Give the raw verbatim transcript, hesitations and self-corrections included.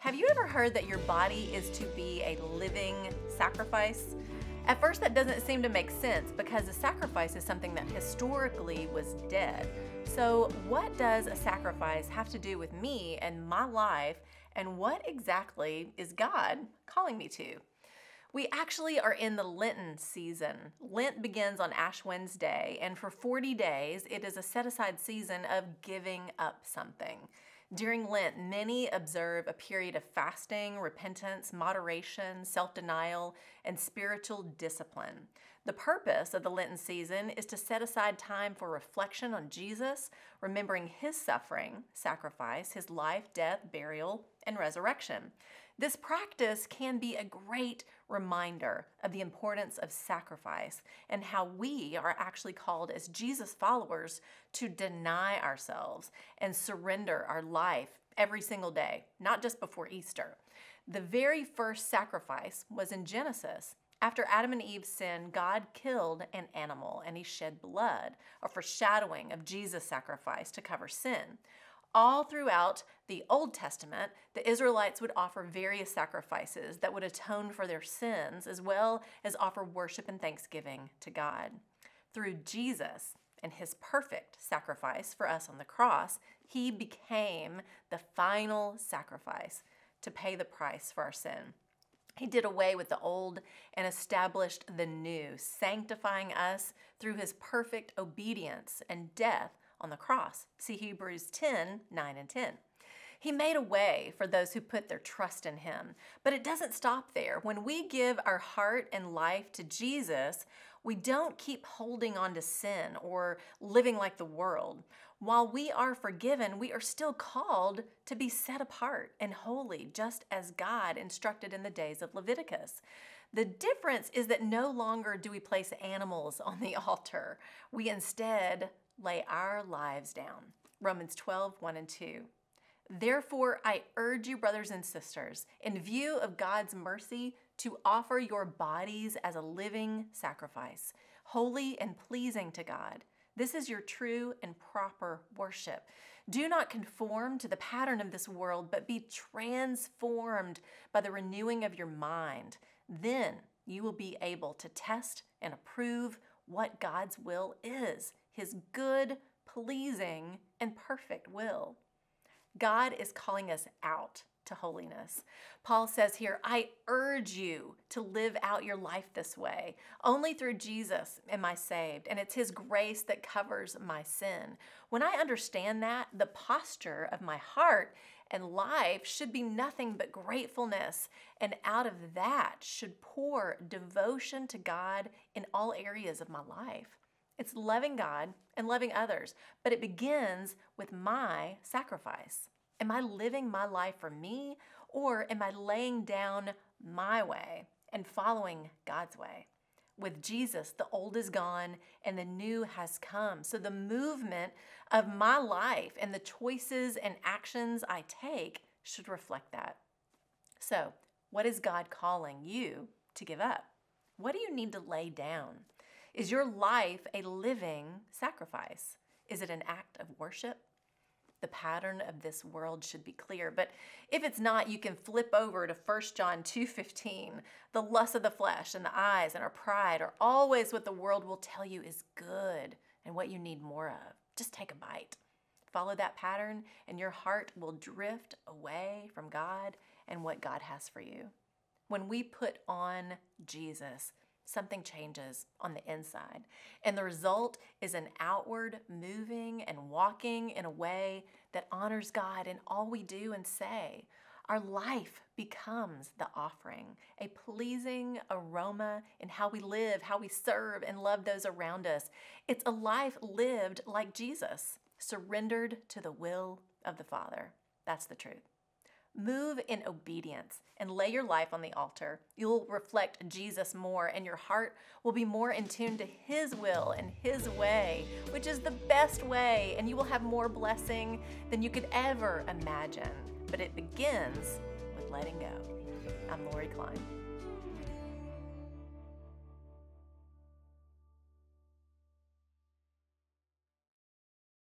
Have you ever heard that your body is to be a living sacrifice? At first, that doesn't seem to make sense because a sacrifice is something that historically was dead. So, what does a sacrifice have to do with me and my life, and what exactly is God calling me to? We actually are in the Lenten season. Lent begins on Ash Wednesday, and for forty days, it is a set-aside season of giving up something. During Lent, many observe a period of fasting, repentance, moderation, self-denial, and spiritual discipline. The purpose of the Lenten season is to set aside time for reflection on Jesus, remembering his suffering, sacrifice, his life, death, burial, and resurrection. This practice can be a great reminder of the importance of sacrifice and how we are actually called as Jesus followers to deny ourselves and surrender our life every single day, not just before Easter. The very first sacrifice was in Genesis. After Adam and Eve sinned, God killed an animal and he shed blood, a foreshadowing of Jesus' sacrifice to cover sin. All throughout the Old Testament, the Israelites would offer various sacrifices that would atone for their sins, as well as offer worship and thanksgiving to God. Through Jesus and his perfect sacrifice for us on the cross, he became the final sacrifice to pay the price for our sin. He did away with the old and established the new, sanctifying us through his perfect obedience and death on the cross. See Hebrews ten, nine and ten. He made a way for those who put their trust in him. But it doesn't stop there. When we give our heart and life to Jesus, we don't keep holding on to sin or living like the world. While we are forgiven, we are still called to be set apart and holy, just as God instructed in the days of Leviticus. The difference is that no longer do we place animals on the altar. We instead lay our lives down. Romans twelve, one and two. Therefore, I urge you, brothers and sisters, in view of God's mercy, to offer your bodies as a living sacrifice, holy and pleasing to God. This is your true and proper worship. Do not conform to the pattern of this world, but be transformed by the renewing of your mind. Then you will be able to test and approve what God's will is, his good, pleasing, and perfect will. God is calling us out to holiness. Paul says here, I urge you to live out your life this way. Only through Jesus am I saved, and it's his grace that covers my sin. When I understand that, the posture of my heart and life should be nothing but gratefulness, and out of that should pour devotion to God in all areas of my life. It's loving God and loving others, but it begins with my sacrifice. Am I living my life for me, or am I laying down my way and following God's way? With Jesus, the old is gone and the new has come. So the movement of my life and the choices and actions I take should reflect that. So, what is God calling you to give up? What do you need to lay down? Is your life a living sacrifice? Is it an act of worship? The pattern of this world should be clear, but if it's not, you can flip over to First John two fifteen. The lust of the flesh and the eyes and our pride are always what the world will tell you is good and what you need more of. Just take a bite. Follow that pattern and your heart will drift away from God and what God has for you. When we put on Jesus, something changes on the inside. And the result is an outward moving and walking in a way that honors God in all we do and say. Our life becomes the offering, a pleasing aroma in how we live, how we serve and love those around us. It's a life lived like Jesus, surrendered to the will of the Father. That's the truth. Move in obedience and lay your life on the altar. You'll reflect Jesus more, and your heart will be more in tune to his will and his way, which is the best way, and you will have more blessing than you could ever imagine. But it begins with letting go. I'm Lori Klein.